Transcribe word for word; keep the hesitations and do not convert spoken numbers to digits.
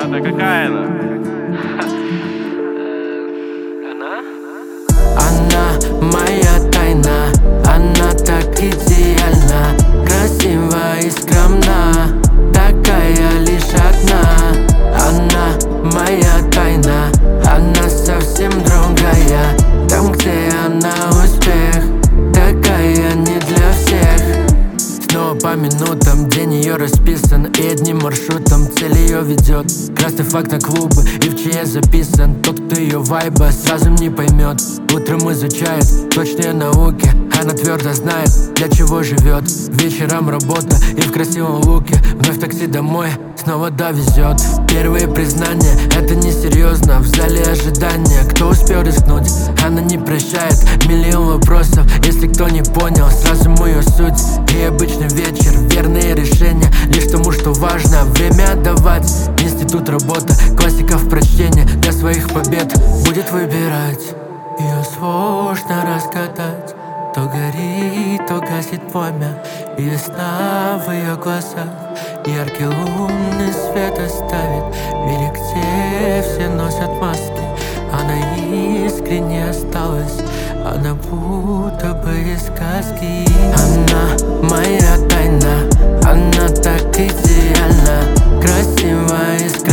это какая она? Она? Она моя тайна, она так идеальна, красива и скромна, такая лишь одна. Она моя тайна, она совсем другая. Там, где она успех, такая не для всех. Снова по минутам день ее расписан, и одним маршрутом цель ее ведет. Красный факт на клубы, и в чье записан. Тот, кто ее вайба сразу не поймет. Утром изучает точные науки, она твердо знает, для чего живет. Вечером работа и в красивом луке, вновь такси домой, снова довезет. Первые признания, это несерьезно. В зале ожидания, кто успел рискнуть, она не прощает. Миллион вопросов, если кто не понял сразу мою суть. И обычный вечер, верные решения, лишь тому, что важно, время отдавать. Институт, работа, классика в прочтении, для своих побед будет выбирать. Ее сложно разгадать, то горит, то гасит пламя, и весна в ее глазах яркий лунный свет оставит. В мире, где все носят маски, она искренне осталась, она будто бы из сказки. Она моя тайна, она так идеальна, красива и